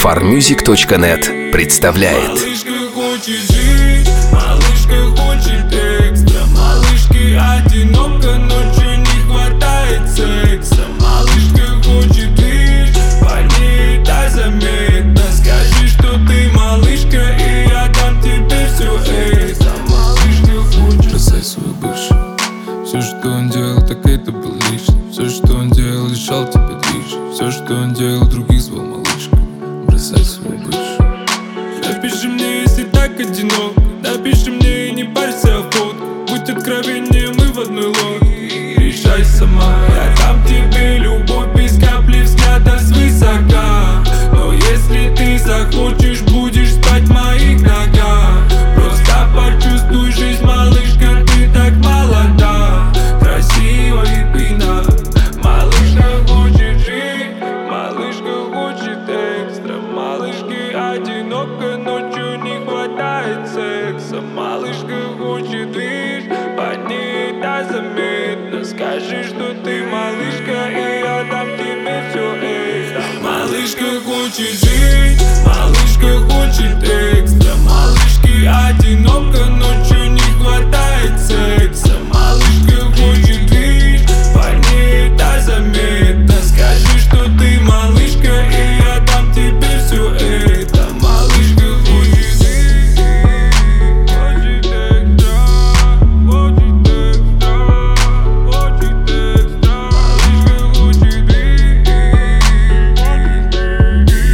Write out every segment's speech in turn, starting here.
farmusic.net представляет. Малышка хочет жить, малышка хочет экстра. Малышке одиноко, ночью не хватает секса. Малышка хочет жить, по ней так заметно. Скажи, что ты малышка, и я дам тебе все это. Малышка хочет. Бросай свою бывшую. Все, что он делал, так это был лишний. Все, что он делал, лишал тебя движа. Все, что он делал, других звал малышка. Бросай свою бывшую. Напиши мне, если так одинок. Напиши мне и не парься о фотку. Будь откровеннее, мы в одной лодке. Решай сама, я дам тебе любовь без капли взгляда свысока. Но если ты захочешь, будешь спать в моих ногах. Просто почувствуй жизнь, малышка, ты так молода. Красива и пьяна. Малышка хочет жить, малышка хочет экстра. Малышке одиноко, ночью не хватает секса. Малышка хочет жить, по ней да заметно. Скажи, что ты малышка, и я дам тебе все это. Малышка хочет жить, малышка хочет экстра. Малышке одиноко, ночью не хватает секса. Малышка хочет жить, по ней да заметно. Скажи, что ты малышка, и я дам тебе все это. Малышка хочет жить, хочет экстра, хочет экстра, хочет экстра. Малышка хочет жить,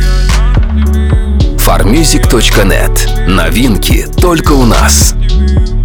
farmusic.net. Новинки только у нас.